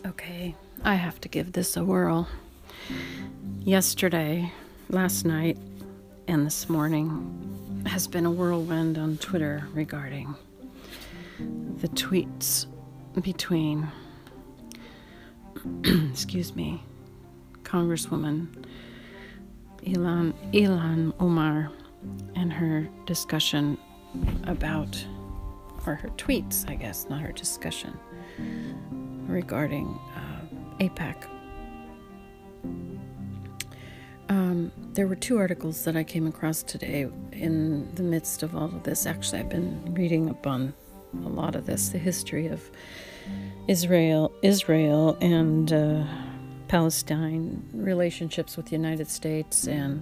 Okay, I have to give this a whirl. Yesterday, last night, and this morning has been a whirlwind on Twitter regarding the tweets between, Congresswoman Ilhan Omar and her discussion about, or her tweets, I guess, not her discussion, regarding AIPAC. There were two articles that I came across today in the midst of all of this. Actually, I've been reading up on a lot of this, the history of Israel and Palestine, relationships with the United States and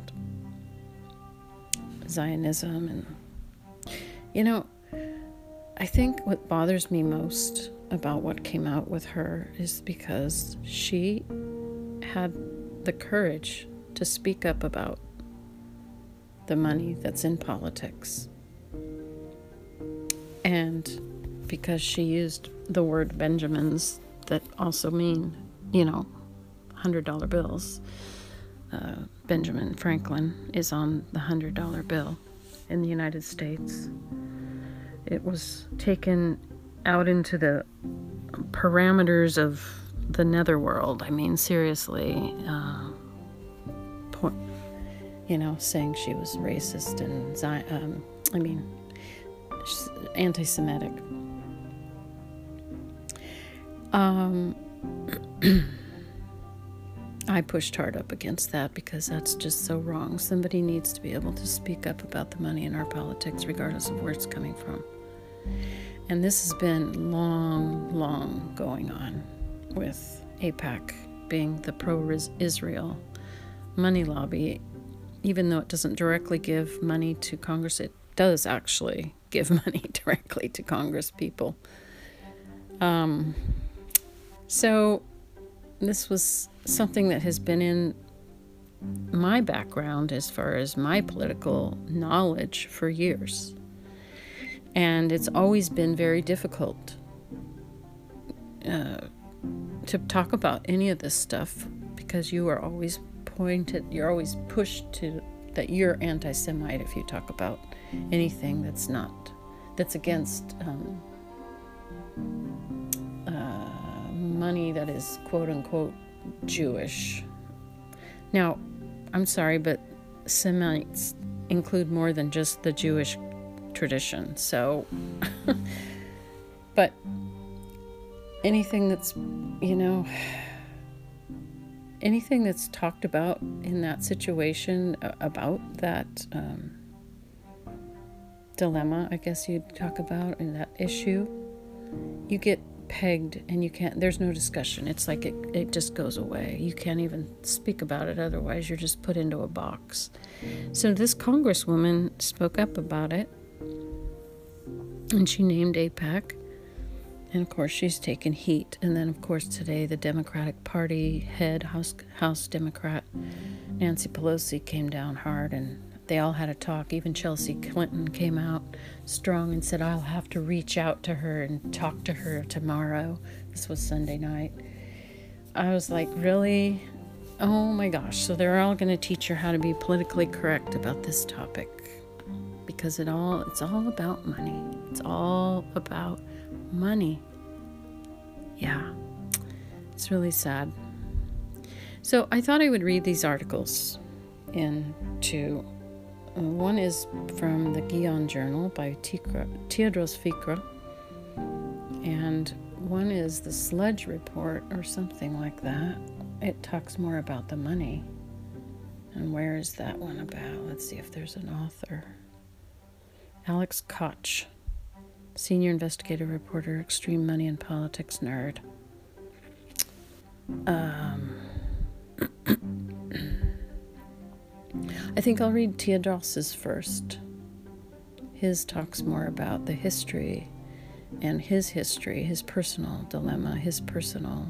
Zionism. And, I think what bothers me most about what came out with her is because she had the courage to speak up about the money that's in politics. And because she used the word Benjamins that also mean, $100 bills. Benjamin Franklin is on the $100 bill in the United States. It was taken out into the parameters of the netherworld. I mean, seriously, saying she was racist and, anti-Semitic. I pushed hard up against that because that's just so wrong. Somebody needs to be able to speak up about the money in our politics, regardless of where it's coming from. And this has been long going on with AIPAC being the pro-Israel money lobby. Even though it doesn't directly give money to Congress, it does actually give money directly to Congress people. So this was something that has been in my background as far as my political knowledge for years. And it's always been very difficult to talk about any of this stuff because you are always you're always pushed to that you're anti-Semite if you talk about anything that's against money that is quote-unquote Jewish. Now, I'm sorry, but Semites include more than just the Jewish tradition. So, but anything that's, anything that's talked about in that situation, about that dilemma, I guess you'd talk about, in that issue, you get pegged and you can't, there's no discussion. It's like it just goes away. You can't even speak about it, otherwise you're just put into a box. So this congresswoman spoke up about it, and she named AIPAC, and of course she's taken heat. And then of course today the Democratic Party head, House Democrat Nancy Pelosi, came down hard, and they all had a talk. Even Chelsea Clinton came out strong and said, I'll have to reach out to her and talk to her tomorrow. This was Sunday night. I was like, really? Oh my gosh. So they're all going to teach her how to be politically correct about this topic. Because it's all about money. It's all about money. Yeah. It's really sad. So I thought I would read these articles into... One is from the Gion Journal by Tedros Fikra, and one is the Sludge Report or something like that. It talks more about the money. And where is that one about? Let's see if there's an author. Alex Koch, senior investigative reporter, extreme money and politics nerd. I think I'll read Tedros's first. His talks more about the history, his personal dilemma, his personal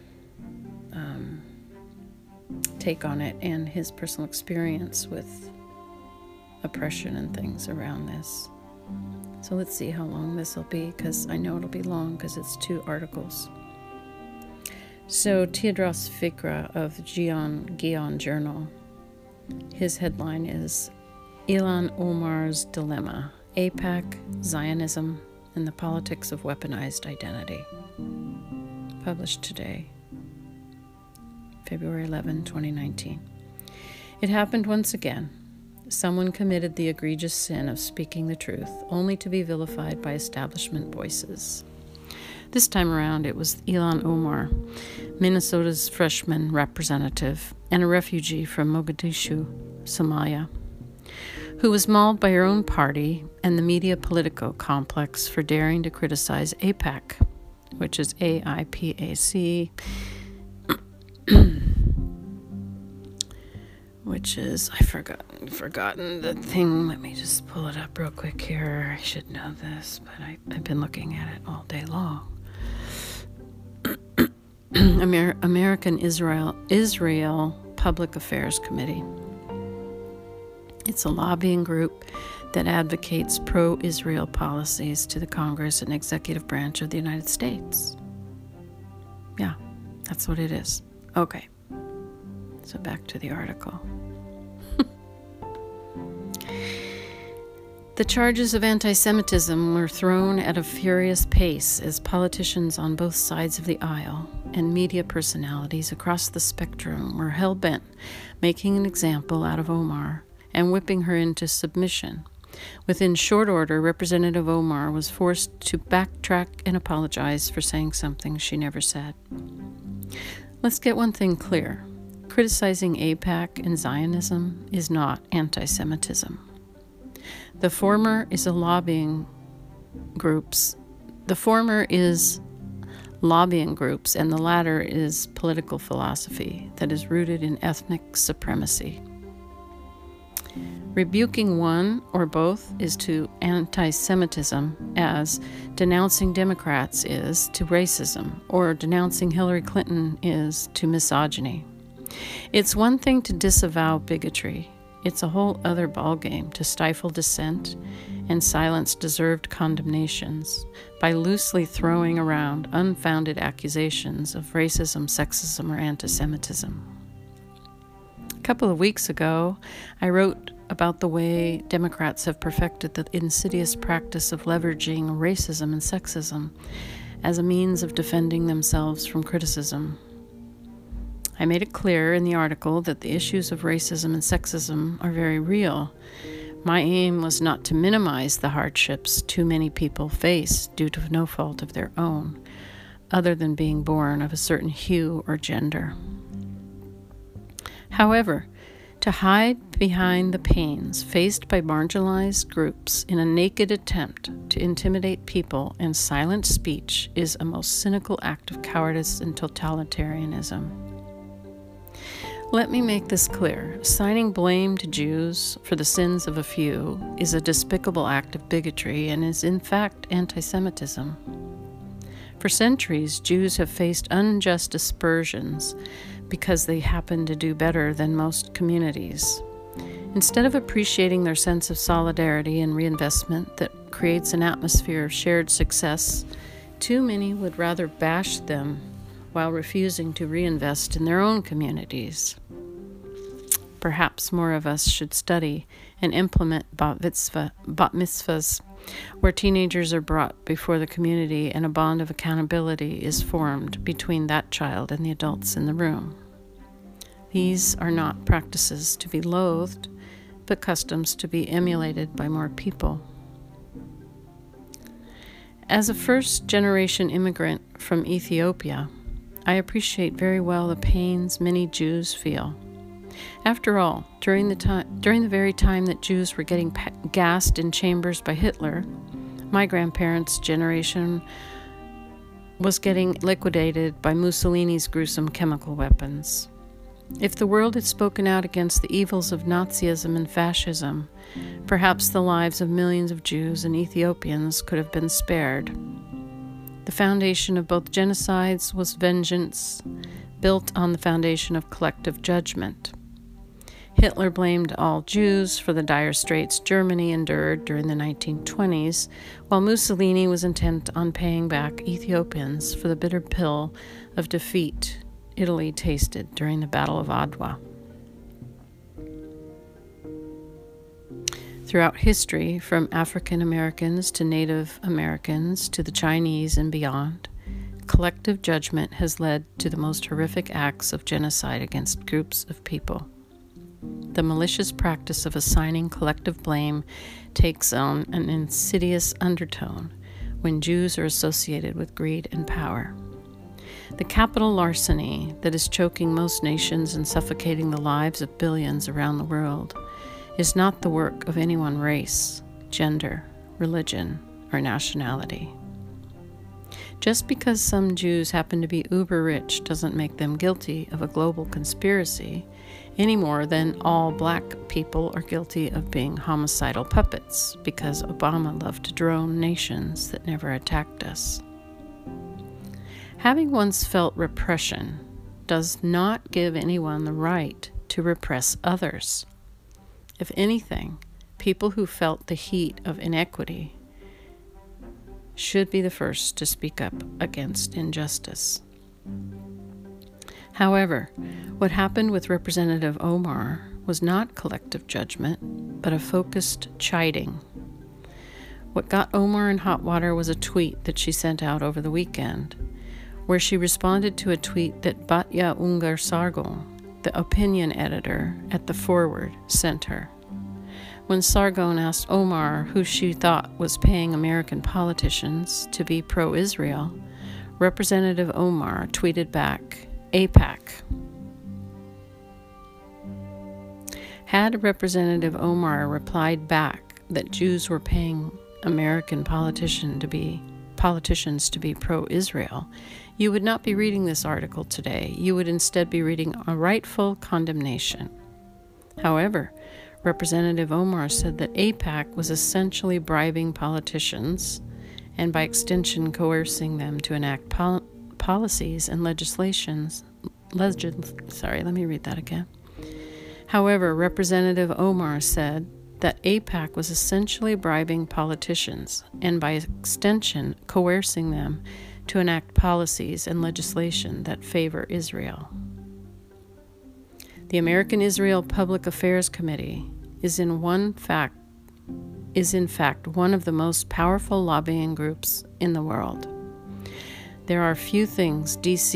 take on it, and his personal experience with oppression and things around this. So let's see how long this will be, because I know it'll be long because it's 2 articles. So Tedros Fikra of Gion Journal, his headline is Ilhan Omar's Dilemma, AIPAC, Zionism, and the Politics of Weaponized Identity. Published today, February 11, 2019. It happened once again. Someone committed the egregious sin of speaking the truth, only to be vilified by establishment voices. This time around, it was Ilhan Omar, Minnesota's freshman representative and a refugee from Mogadishu, Somalia, who was mauled by her own party and the media politico complex for daring to criticize AIPAC, which is AIPAC, which is, I've forgotten the thing. Let me just pull it up real quick here. I should know this, but I've been looking at it all day long. American Israel Public Affairs Committee. It's a lobbying group that advocates pro-Israel policies to the Congress and executive branch of the United States. Yeah, that's what it is. Okay, so back to the article. The charges of anti-Semitism were thrown at a furious pace as politicians on both sides of the aisle and media personalities across the spectrum were hell-bent making an example out of Omar and whipping her into submission. Within short order, Representative Omar was forced to backtrack and apologize for saying something she never said. Let's get one thing clear. Criticizing AIPAC and Zionism is not anti-Semitism. The former is lobbying groups, and the latter is political philosophy that is rooted in ethnic supremacy. Rebuking one or both is to anti-Semitism as denouncing Democrats is to racism, or denouncing Hillary Clinton is to misogyny. It's one thing to disavow bigotry. It's a whole other ballgame to stifle dissent and silence deserved condemnations by loosely throwing around unfounded accusations of racism, sexism, or anti-Semitism. A couple of weeks ago, I wrote about the way Democrats have perfected the insidious practice of leveraging racism and sexism as a means of defending themselves from criticism. I made it clear in the article that the issues of racism and sexism are very real. My aim was not to minimize the hardships too many people face due to no fault of their own, other than being born of a certain hue or gender. However, to hide behind the pains faced by marginalized groups in a naked attempt to intimidate people and silence speech is a most cynical act of cowardice and totalitarianism. Let me make this clear. Assigning blame to Jews for the sins of a few is a despicable act of bigotry and is in fact anti-Semitism. For centuries, Jews have faced unjust aspersions because they happen to do better than most communities. Instead of appreciating their sense of solidarity and reinvestment that creates an atmosphere of shared success, too many would rather bash them while refusing to reinvest in their own communities. Perhaps more of us should study and implement bat mitzvahs, where teenagers are brought before the community and a bond of accountability is formed between that child and the adults in the room. These are not practices to be loathed, but customs to be emulated by more people. As a first-generation immigrant from Ethiopia, I appreciate very well the pains many Jews feel. After all, during the very time that Jews were getting gassed in chambers by Hitler, my grandparents' generation was getting liquidated by Mussolini's gruesome chemical weapons. If the world had spoken out against the evils of Nazism and fascism, perhaps the lives of millions of Jews and Ethiopians could have been spared. The foundation of both genocides was vengeance, built on the foundation of collective judgment. Hitler blamed all Jews for the dire straits Germany endured during the 1920s, while Mussolini was intent on paying back Ethiopians for the bitter pill of defeat Italy tasted during the Battle of Adwa. Throughout history, from African Americans to Native Americans to the Chinese and beyond, collective judgment has led to the most horrific acts of genocide against groups of people. The malicious practice of assigning collective blame takes on an insidious undertone when Jews are associated with greed and power. The capital larceny that is choking most nations and suffocating the lives of billions around the world is not the work of any one race, gender, religion, or nationality. Just because some Jews happen to be uber rich doesn't make them guilty of a global conspiracy any more than all black people are guilty of being homicidal puppets because Obama loved to drone nations that never attacked us. Having once felt repression does not give anyone the right to repress others. If anything, people who felt the heat of inequity should be the first to speak up against injustice. However, what happened with Representative Omar was not collective judgment, but a focused chiding. What got Omar in hot water was a tweet that she sent out over the weekend, where she responded to a tweet that Batya Ungar Sargon, the opinion editor at The Forward, sent her. When Sargon asked Omar who she thought was paying American politicians to be pro-Israel, Representative Omar tweeted back, AIPAC. Had Representative Omar replied back that Jews were paying American politicians to be pro-Israel, you would not be reading this article today. You would instead be reading a rightful condemnation. However, Representative Omar said that AIPAC was essentially bribing politicians and by extension coercing them to enact policies and However, Representative Omar said that AIPAC was essentially bribing politicians and by extension coercing them to enact policies and legislation that favor Israel. The American Israel Public Affairs Committee is in fact one of the most powerful lobbying groups in the world. There are few things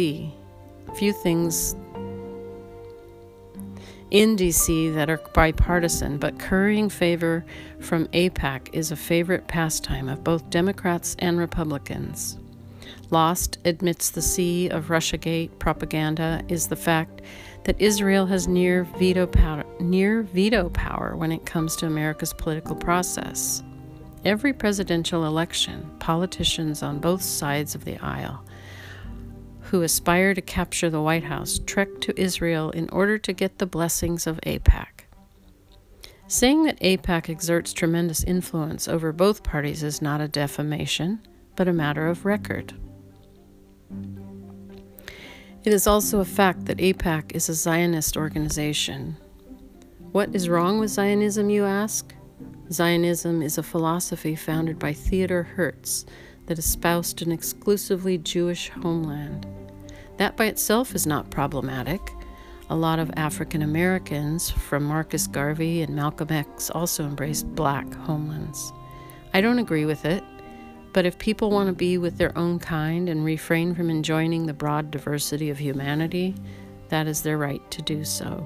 in D.C. that are bipartisan, but currying favor from AIPAC is a favorite pastime of both Democrats and Republicans. Lost amidst the sea of Russiagate propaganda is the fact that Israel has near veto power when it comes to America's political process. Every presidential election, politicians on both sides of the aisle who aspire to capture the White House trek to Israel in order to get the blessings of AIPAC. Saying that AIPAC exerts tremendous influence over both parties is not a defamation, but a matter of record. It is also a fact that AIPAC is a Zionist organization. What is wrong with Zionism, you ask? Zionism is a philosophy founded by Theodor Herzl that espoused an exclusively Jewish homeland. That by itself is not problematic. A lot of African Americans, from Marcus Garvey and Malcolm X, also embraced black homelands. I don't agree with it. But if people want to be with their own kind and refrain from enjoying the broad diversity of humanity, that is their right to do so.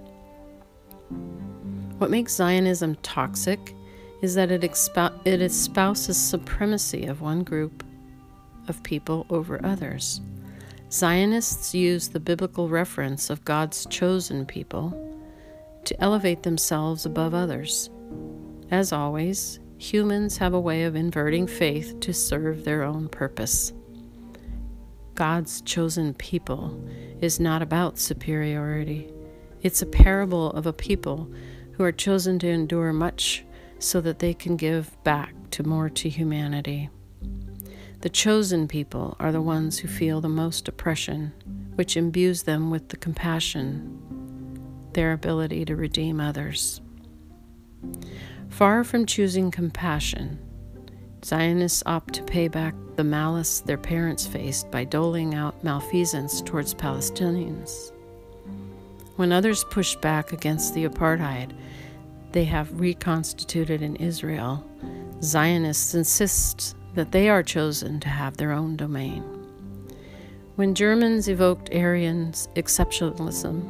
What makes Zionism toxic is that it espouses supremacy of one group of people over others. Zionists use the biblical reference of God's chosen people to elevate themselves above others. As always, humans have a way of inverting faith to serve their own purpose. God's chosen people is not about superiority. It's a parable of a people who are chosen to endure much so that they can give back more to humanity. The chosen people are the ones who feel the most oppression, which imbues them with the compassion their ability to redeem others. Far from choosing compassion, Zionists opt to pay back the malice their parents faced by doling out malfeasance towards Palestinians. When others push back against the apartheid they have reconstituted in Israel, Zionists insist that they are chosen to have their own domain. When Germans evoked Aryan exceptionalism,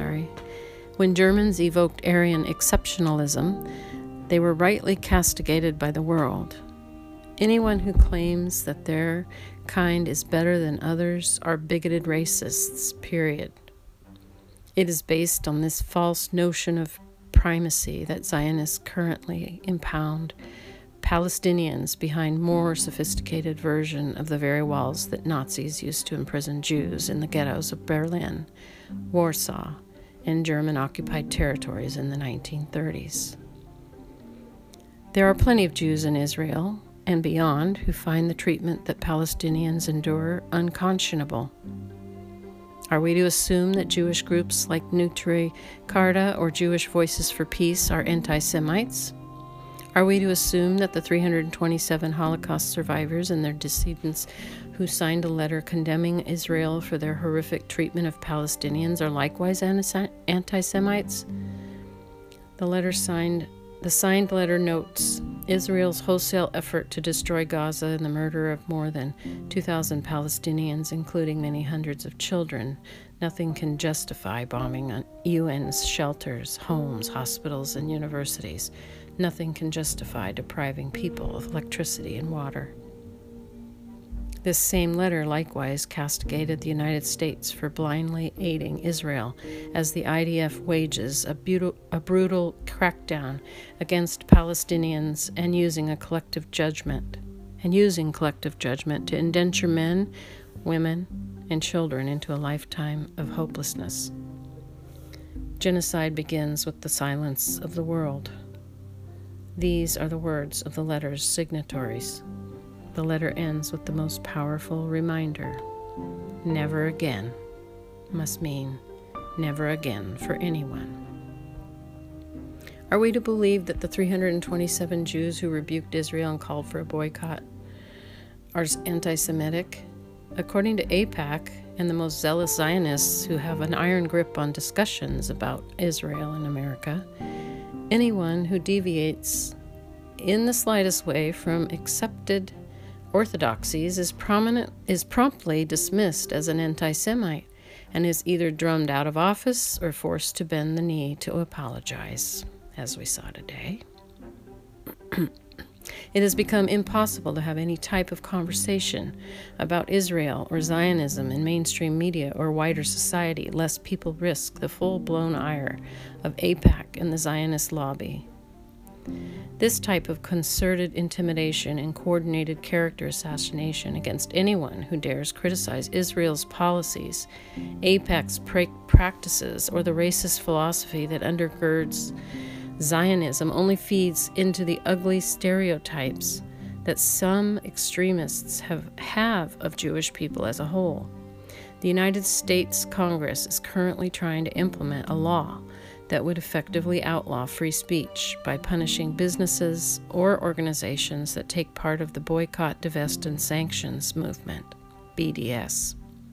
they were rightly castigated by the world. Anyone who claims that their kind is better than others are bigoted racists, period. It is based on this false notion of primacy that Zionists currently impound Palestinians behind more sophisticated version of the very walls that Nazis used to imprison Jews in the ghettos of Berlin, Warsaw, and German-occupied territories in the 1930s. There are plenty of Jews in Israel and beyond who find the treatment that Palestinians endure unconscionable. Are we to assume that Jewish groups like Nutri Karta or Jewish Voices for Peace are anti-Semites? Are we to assume that the 327 Holocaust survivors and their descendants who signed a letter condemning Israel for their horrific treatment of Palestinians are likewise anti-Semites? The signed letter notes Israel's wholesale effort to destroy Gaza and the murder of more than 2,000 Palestinians, including many hundreds of children. Nothing can justify bombing UN's shelters, homes, hospitals, and universities. Nothing can justify depriving people of electricity and water. This same letter likewise castigated the United States for blindly aiding Israel as the IDF wages a brutal crackdown against Palestinians and using collective judgment to indenture men, women, and children into a lifetime of hopelessness. Genocide begins with the silence of the world. These are the words of the letter's signatories. The letter ends with the most powerful reminder. Never again must mean never again for anyone. Are we to believe that the 327 Jews who rebuked Israel and called for a boycott are anti-Semitic? According to AIPAC and the most zealous Zionists who have an iron grip on discussions about Israel and America, anyone who deviates in the slightest way from accepted orthodoxies is promptly dismissed as an anti-Semite and is either drummed out of office or forced to bend the knee to apologize, as we saw today. It has become impossible to have any type of conversation about Israel or Zionism in mainstream media or wider society, lest people risk the full-blown ire of AIPAC and the Zionist lobby. This type of concerted intimidation and coordinated character assassination against anyone who dares criticize Israel's policies, AIPAC's practices, or the racist philosophy that undergirds Zionism only feeds into the ugly stereotypes that some extremists have of Jewish people as a whole. The United States Congress is currently trying to implement a law that would effectively outlaw free speech by punishing businesses or organizations that take part of the Boycott, Divest, and Sanctions movement, BDS.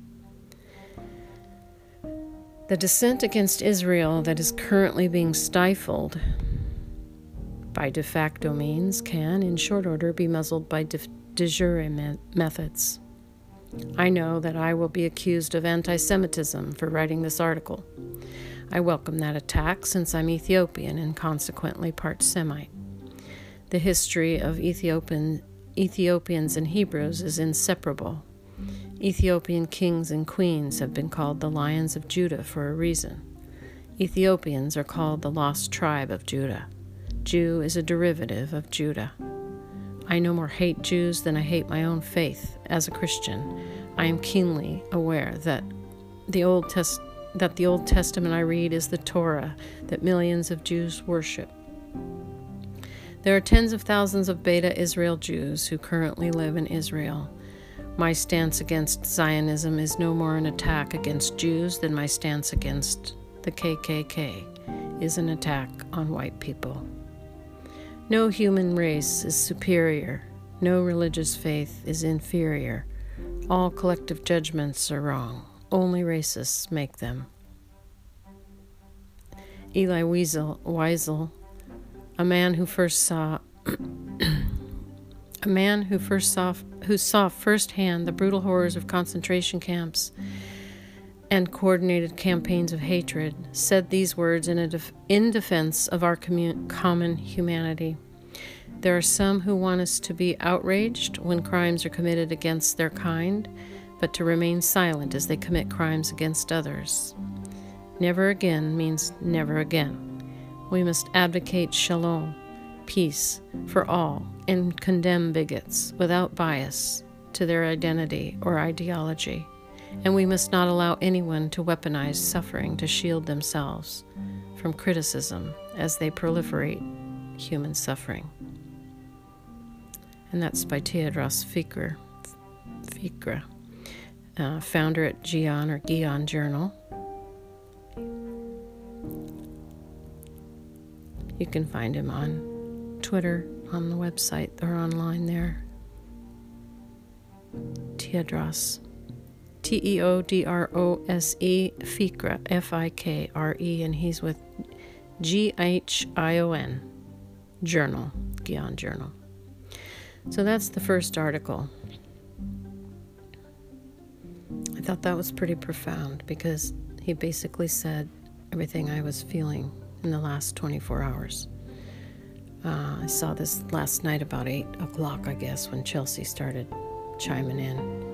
The dissent against Israel that is currently being stifled by de facto means can, in short order, be muzzled by de jure methods. I know that I will be accused of anti-Semitism for writing this article. I welcome that attack since I'm Ethiopian and consequently part Semite. The history of Ethiopians and Hebrews is inseparable. Ethiopian kings and queens have been called the Lions of Judah for a reason. Ethiopians are called the lost tribe of Judah. Jew is a derivative of Judah. I no more hate Jews than I hate my own faith. As a Christian, I am keenly aware that the Old Testament I read is the Torah that millions of Jews worship. There are tens of thousands of Beta Israel Jews who currently live in Israel. My stance against Zionism is no more an attack against Jews than my stance against the KKK, is an attack on white people. No human race is superior. No religious faith is inferior. All collective judgments are wrong. Only racists make them. Elie Wiesel, a man who saw firsthand the brutal horrors of concentration camps and coordinated campaigns of hatred, said these words in defense of our common humanity. There are some who want us to be outraged when crimes are committed against their kind, but to remain silent as they commit crimes against others. Never again means never again. We must advocate shalom, peace, for all, and condemn bigots without bias to their identity or ideology. And we must not allow anyone to weaponize suffering to shield themselves from criticism as they proliferate human suffering. And that's by Tedros Fikra, founder at Gion Journal. You can find him on Twitter, on the website, or online there. Tedros. Teodrose Fikra, Fikre, and he's with Gion Journal, Gion Journal. So that's the first article. I thought that was pretty profound because he basically said everything I was feeling in the last 24 hours. I saw this last night about 8 o'clock, I guess, when Chelsea started chiming in.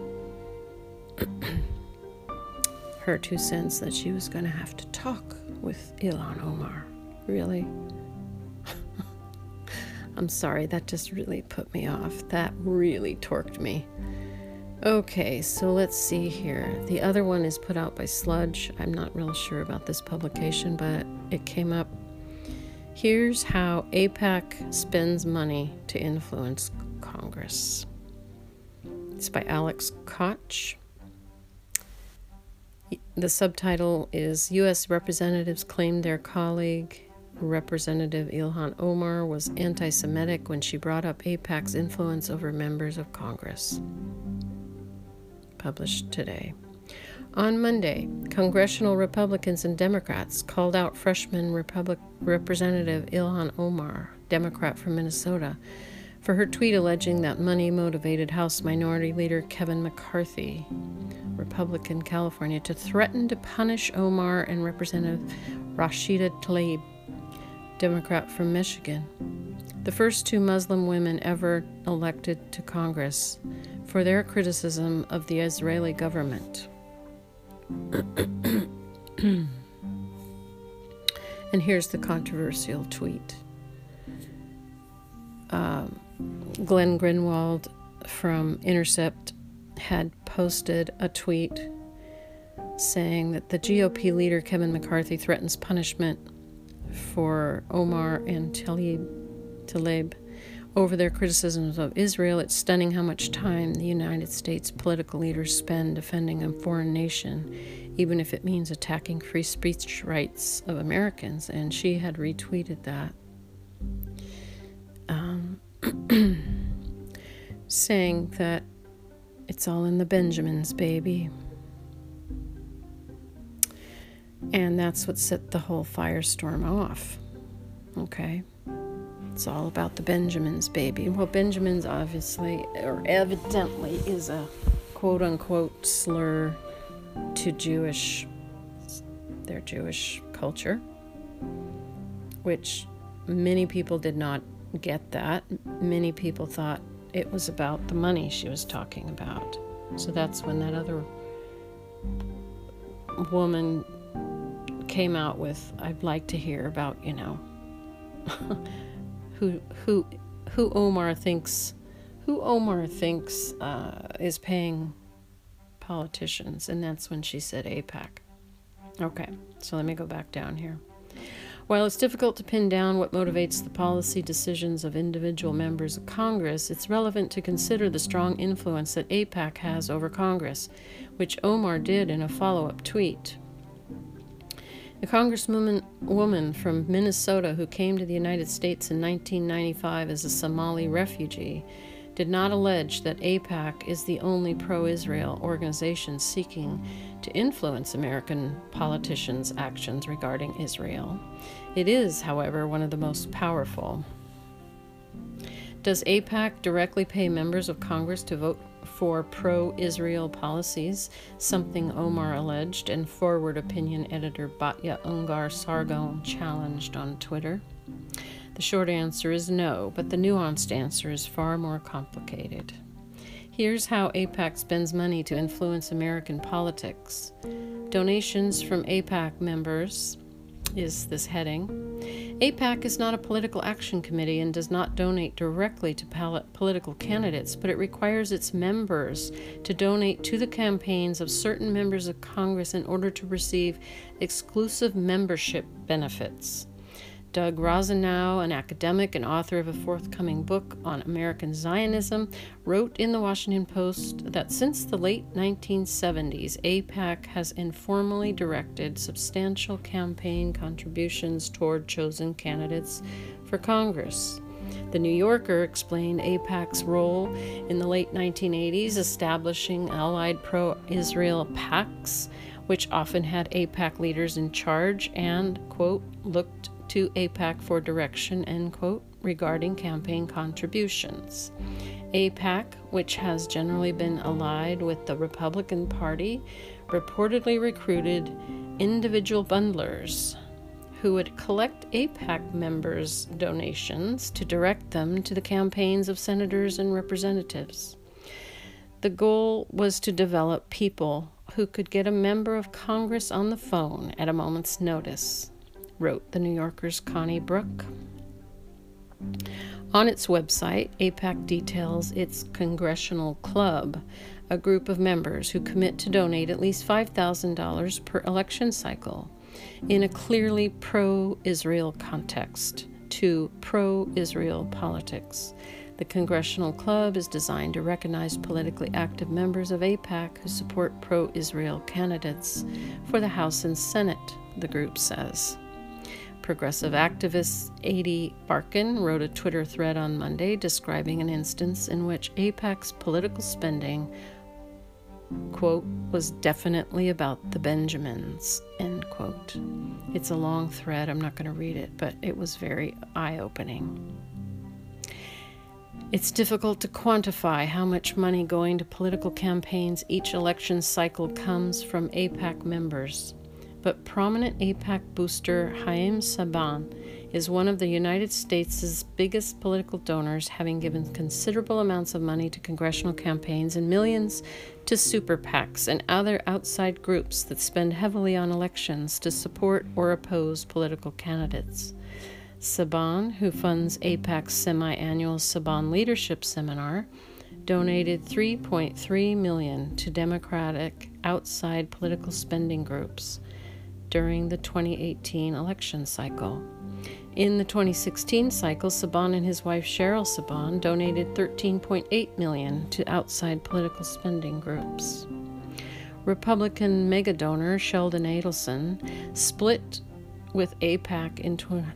Her 2 cents that she was going to have to talk with Ilhan Omar. Really? I'm sorry, that just really put me off. That really torqued me. Okay, so let's see here. The other one is put out by Sludge. I'm not real sure about this publication, but it came up. Here's how AIPAC spends money to influence Congress. It's by Alex Koch. The subtitle is U.S. representatives claimed their colleague, Representative Ilhan Omar, was anti-Semitic when she brought up AIPAC's influence over members of Congress. Published today. On Monday, congressional Republicans and Democrats called out freshman Representative Ilhan Omar, Democrat from Minnesota, for her tweet alleging that money motivated House Minority Leader Kevin McCarthy, Republican California, to threaten to punish Omar and Representative Rashida Tlaib, Democrat from Michigan, the first 2 Muslim women ever elected to Congress, for their criticism of the Israeli government. And here's the controversial tweet. Glenn Greenwald from Intercept had posted a tweet saying that the GOP leader Kevin McCarthy threatens punishment for Omar and Tlaib over their criticisms of Israel. It's stunning how much time the United States political leaders spend defending a foreign nation, even if it means attacking free speech rights of Americans. And she had retweeted that, saying that it's all in the Benjamins, baby. And that's what set the whole firestorm off. Okay? It's all about the Benjamins, baby. Well, Benjamins obviously, or evidently, is a quote-unquote slur to their Jewish culture, which many people did not get that. Many people thought it was about the money she was talking about. So that's when that other woman came out with, I'd like to hear about, who Omar thinks is paying politicians, and that's when she said AIPAC. Okay, so let me go back down here. While it's difficult to pin down what motivates the policy decisions of individual members of Congress, it's relevant to consider the strong influence that AIPAC has over Congress, which Omar did in a follow-up tweet. The congresswoman from Minnesota who came to the United States in 1995 as a Somali refugee did not allege that AIPAC is the only pro-Israel organization seeking to influence American politicians' actions regarding Israel. It is, however, one of the most powerful. Does AIPAC directly pay members of Congress to vote for pro-Israel policies, something Omar alleged and Forward opinion editor Batya Ungar Sargon challenged on Twitter? The short answer is no, but the nuanced answer is far more complicated. Here's how AIPAC spends money to influence American politics. Donations from AIPAC members is this heading. AIPAC is not a political action committee and does not donate directly to political candidates, but it requires its members to donate to the campaigns of certain members of Congress in order to receive exclusive membership benefits. Doug Rosenau, an academic and author of a forthcoming book on American Zionism, wrote in the Washington Post that since the late 1970s, AIPAC has informally directed substantial campaign contributions toward chosen candidates for Congress. The New Yorker explained AIPAC's role in the late 1980s, establishing allied pro-Israel PACs, which often had AIPAC leaders in charge and, quote, looked to AIPAC for direction, end quote, regarding campaign contributions. AIPAC, which has generally been allied with the Republican Party, reportedly recruited individual bundlers who would collect AIPAC members' donations to direct them to the campaigns of senators and representatives. The goal was to develop people who could get a member of Congress on the phone at a moment's notice, wrote the New Yorker's Connie Brooke. On its website, AIPAC details its Congressional Club, a group of members who commit to donate at least $5,000 per election cycle in a clearly pro-Israel context to pro-Israel politics. The Congressional Club is designed to recognize politically active members of AIPAC who support pro-Israel candidates for the House and Senate, the group says. Progressive activist Adi Barkan wrote a Twitter thread on Monday describing an instance in which AIPAC's political spending, quote, was definitely about the Benjamins, end quote. It's a long thread. I'm not going to read it, but it was very eye-opening. It's difficult to quantify how much money going to political campaigns each election cycle comes from AIPAC members. But prominent AIPAC booster Haim Saban is one of the United States' biggest political donors, having given considerable amounts of money to congressional campaigns and millions to super PACs and other outside groups that spend heavily on elections to support or oppose political candidates. Saban, who funds AIPAC's semi-annual Saban Leadership Seminar, donated $3.3 million to Democratic outside political spending groups during the 2018 election cycle. In the 2016 cycle, Saban and his wife Cheryl Saban donated $13.8 million to outside political spending groups. Republican megadonor Sheldon Adelson split with AIPAC in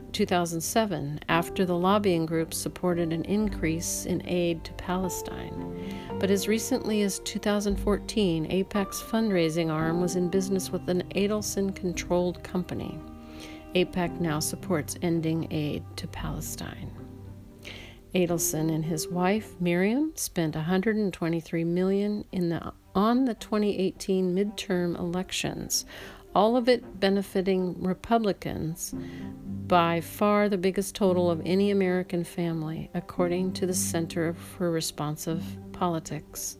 2007 after the lobbying group supported an increase in aid to Palestine. But as recently as 2014, AIPAC's fundraising arm was in business with an Adelson-controlled company. AIPAC now supports ending aid to Palestine. Adelson and his wife, Miriam, spent $123 million on the 2018 midterm elections, all of it benefiting Republicans, by far the biggest total of any American family, according to the Center for Responsive Politics.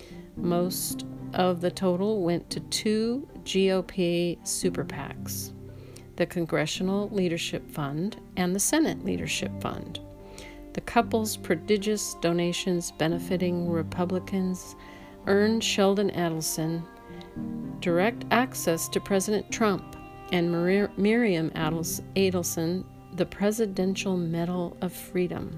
Most of the total went to two GOP super PACs, the Congressional Leadership Fund and the Senate Leadership Fund. The couple's prodigious donations benefiting Republicans earned Sheldon Adelson direct access to President Trump and Miriam Adelson the Presidential Medal of Freedom.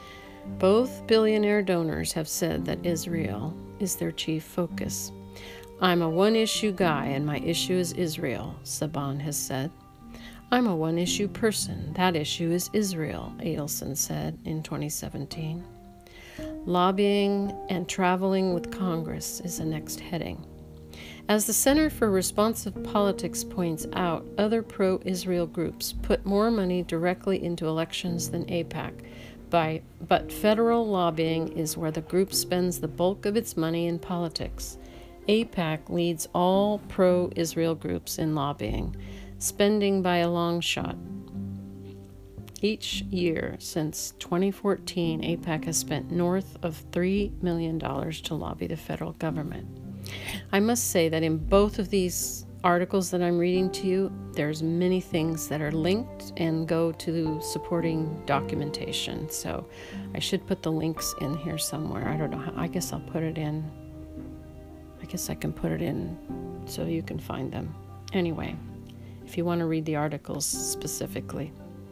Both billionaire donors have said that Israel is their chief focus. I'm a one-issue guy, and my issue is Israel, Saban has said. I'm a one-issue person. That issue is Israel, Adelson said in 2017. Lobbying and traveling with Congress is the next heading. As the Center for Responsive Politics points out, other pro-Israel groups put more money directly into elections than AIPAC, but federal lobbying is where the group spends the bulk of its money in politics. AIPAC leads all pro-Israel groups in lobbying, spending by a long shot. Each year since 2014, AIPAC has spent north of $3 million to lobby the federal government. I must say that in both of these articles that I'm reading to you, there's many things that are linked and go to supporting documentation. So I should put the links in here somewhere. I don't know how. I guess I'll put it in. I guess I can put it in so you can find them. Anyway, if you want to read the articles specifically.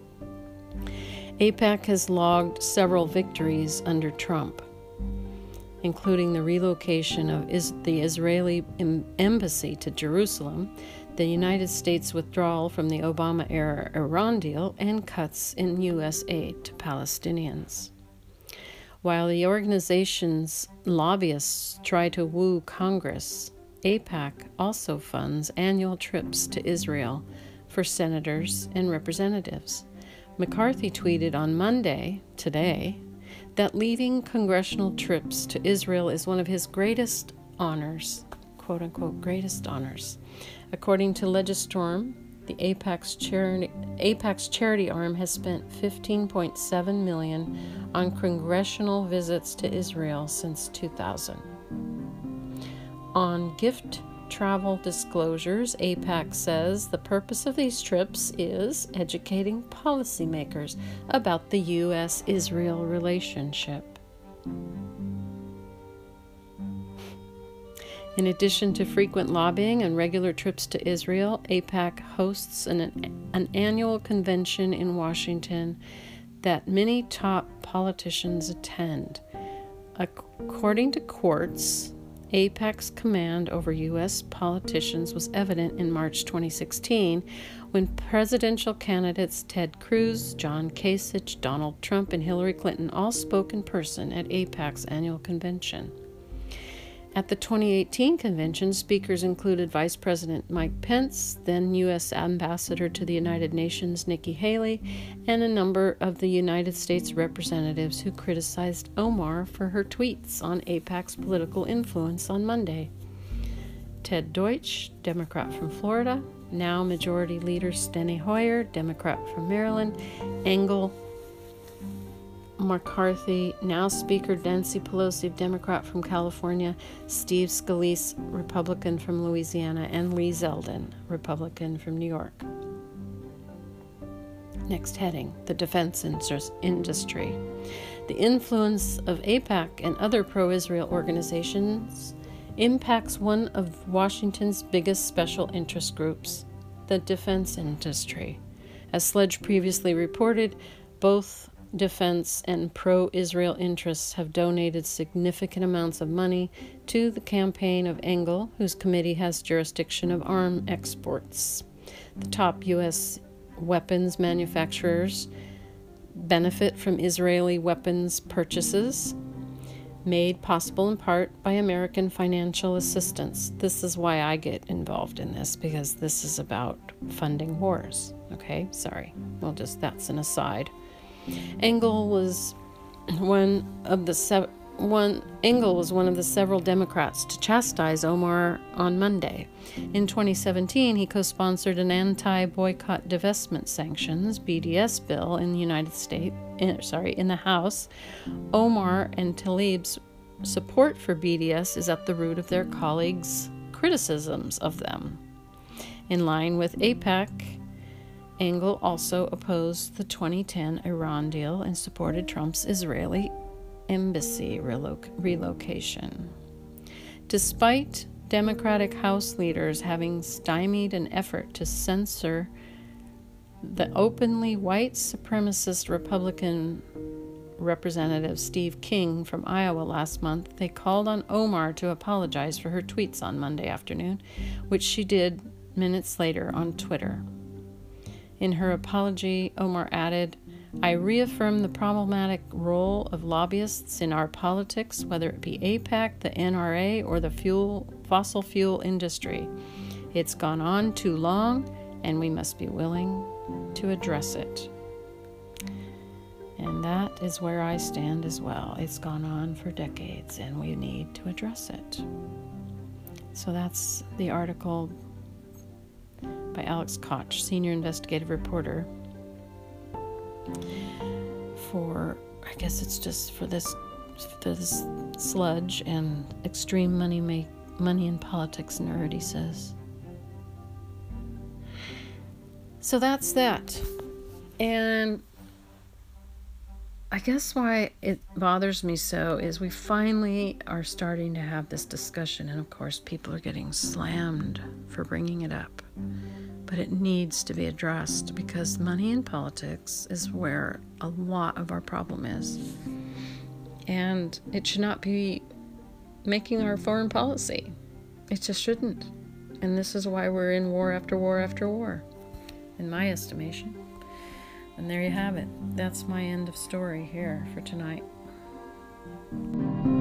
AIPAC has logged several victories under Trump, including the relocation of the Israeli embassy to Jerusalem, the United States withdrawal from the Obama-era Iran deal, and cuts in U.S. aid to Palestinians. While the organization's lobbyists try to woo Congress, AIPAC also funds annual trips to Israel for senators and representatives. McCarthy tweeted on Monday, today, that leading congressional trips to Israel is one of his greatest honors, quote-unquote, greatest honors. According to Legistorm, the AIPAC's charity arm has spent $15.7 million on congressional visits to Israel since 2000. On gift travel disclosures, AIPAC says the purpose of these trips is educating policymakers about the U.S.-Israel relationship. In addition to frequent lobbying and regular trips to Israel, AIPAC hosts an annual convention in Washington that many top politicians attend. According to Quartz, AIPAC's command over U.S. politicians was evident in March 2016 when presidential candidates Ted Cruz, John Kasich, Donald Trump, and Hillary Clinton all spoke in person at AIPAC's annual convention. At the 2018 convention, speakers included Vice President Mike Pence, then U.S. Ambassador to the United Nations Nikki Haley, and a number of the United States representatives who criticized Omar for her tweets on AIPAC's political influence on Monday. Ted Deutsch, Democrat from Florida, now Majority Leader Steny Hoyer, Democrat from Maryland, Engel, McCarthy, now Speaker Nancy Pelosi, Democrat from California, Steve Scalise, Republican from Louisiana, and Lee Zeldin, Republican from New York. Next heading, the defense industry. The influence of AIPAC and other pro-Israel organizations impacts one of Washington's biggest special interest groups, the defense industry. As Sledge previously reported, both defense and pro-Israel interests have donated significant amounts of money to the campaign of Engel, whose committee has jurisdiction of arms exports. The top U.S. weapons manufacturers benefit from Israeli weapons purchases, made possible in part by American financial assistance. This is why I get involved in this, because this is about funding wars. Okay, sorry. That's an aside. Engel was one of the several Democrats to chastise Omar on Monday. In 2017, he co-sponsored an anti-boycott divestment sanctions (BDS) bill in the in the House. Omar and Tlaib's support for BDS is at the root of their colleagues' criticisms of them. In line with AIPAC, Engel also opposed the 2010 Iran deal and supported Trump's Israeli embassy relocation. Despite Democratic House leaders having stymied an effort to censor the openly white supremacist Republican Representative Steve King from Iowa last month, they called on Omar to apologize for her tweets on Monday afternoon, which she did minutes later on Twitter. In her apology, Omar added, "I reaffirm the problematic role of lobbyists in our politics, whether it be AIPAC, the NRA, or the fossil fuel industry. It's gone on too long, and we must be willing to address it." And that is where I stand as well. It's gone on for decades, and we need to address it. So that's the article by Alex Koch, senior investigative reporter, for, I guess it's just for this sludge and extreme money in politics nerd, he says. So that's that. And I guess why it bothers me so is we finally are starting to have this discussion, and of course people are getting slammed for bringing it up. But it needs to be addressed because money in politics is where a lot of our problem is. And it should not be making our foreign policy. It just shouldn't. And this is why we're in war after war after war, in my estimation. And there you have it. That's my end of story here for tonight.